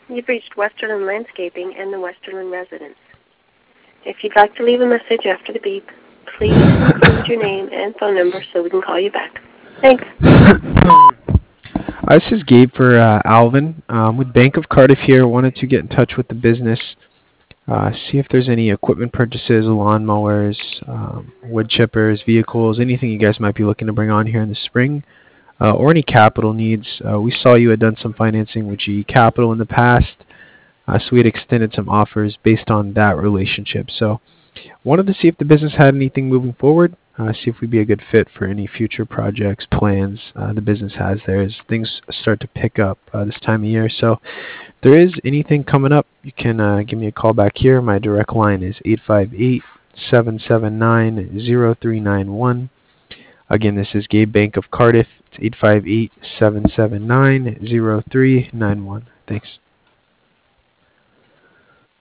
You've reached Westerland Landscaping and the Westerland residence. If you'd like to leave a message after the beep, please include your name and phone number so we can call you back. Thanks. This is Gabe for Alvin with Bank of Cardiff here. Wanted to get in touch with the business, see if there's any equipment purchases, lawnmowers, wood chippers, vehicles, anything you guys might be looking to bring on here in the spring, or any capital needs. We saw you had done some financing with GE Capital in the past, so we had extended some offers based on that relationship. So wanted to see if the business had anything moving forward, see if we'd be a good fit for any future projects, plans the business has there as things start to pick up this time of year. So if there is anything coming up, you can give me a call back here. My direct line is 858-779-0391. Again, this is Gabe Bank of Cardiff. It's 858-779-0391. Thanks.